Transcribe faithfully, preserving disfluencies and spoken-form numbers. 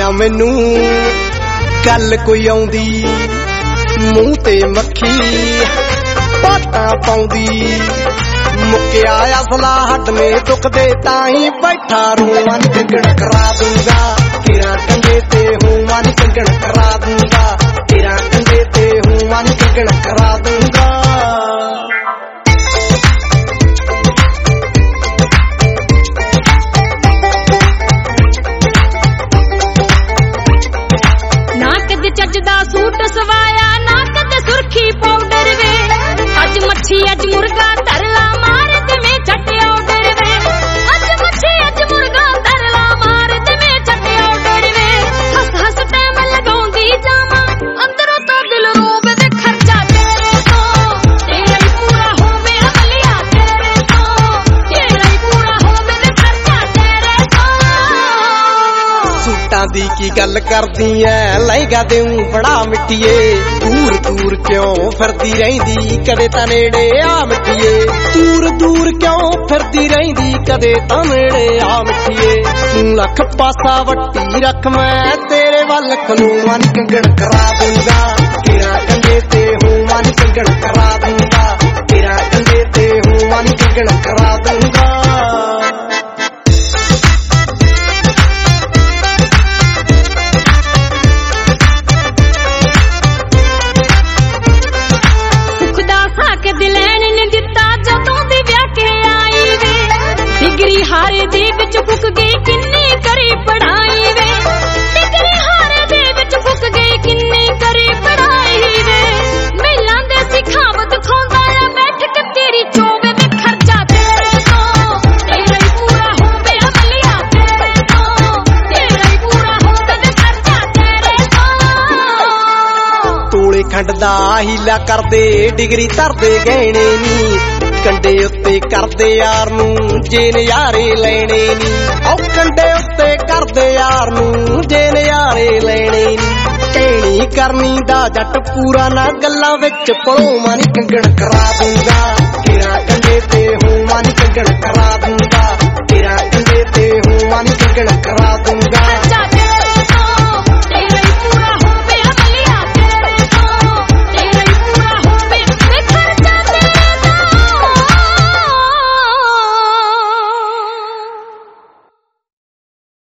ना मैनू गल कोई आउंदी मूंह ते मक्खी बातां पाउंदी मुक्या असला हट में दुखदे ताही बैठा रूहां नी कंगण करा दूंगा तेरा कंधे ते हुआं नी कंगण करा दूंगा तेरा कंधे ते हुआं नी कंगण करा दूंगा। ना कद चजदा सूट सवाया ना कद सुर्खी पाउडर वे अज मच्छी अज मुर्गा तरला मार ते मैं छटे ऑर्डर वे अज मच्छी अज मुर्गा तरला मार ते मैं छटे ऑर्डर वे हस हस टाइम लगाउंदी जावा अंदरों तो दिल रोवे ते खर्चा तेरे तो तेरा ही पूरा होवे अमलिया तेरे तो तेरा ही पूरा होवे ते खर्चा तेरे तो। सूटां दी की गल करदी ऐ लहंगा देऊं बड़ा मिट्टिए दूर दूर क्यों फिरदी रहिंदी कदे तां नेड़े आ मिट्टिए दूर दूर क्यों फिरदी रहिंदी कदे तां नेड़े आ मिट्टिए तू लख पासा वट्टी रख मैं तेरे वल खलोवां नी कंगण करा दूंगा तेरा कंधे ते हुआं नी कंगण करा दूंगा तेरा कंधे ते हुआं नी कंगण करा दूंगा। डिग्री हारे दे विच फुक गई किन्नी करी पढ़ाई वे डिग्री हारे दे विच फुक गई किन्नी करी पढ़ाई वे मेलां दे सिखावत खोंदा आ बैठ के तेरी चोवे ते खर्चा तेरे तो तेरा ही पूरा होवे अमलिया तेरे तो तेरा ही पूरा होवे ते खर्चा तेरे तो। तोले खंड दा हीला करदे डिग्री धरदे गहणे नी कंडे उत्ते करदे यार नूं जे नज़ारे लेने नी औ कंडे उत्ते करदे यार नूं जे नज़ारे लेने नी कहनी करनी दा जट पूरा ना गल्लां विच पलोवां नी कंगण करा दूंगा तेरा कंधे ते हुआं नी कंगण करा दूंगा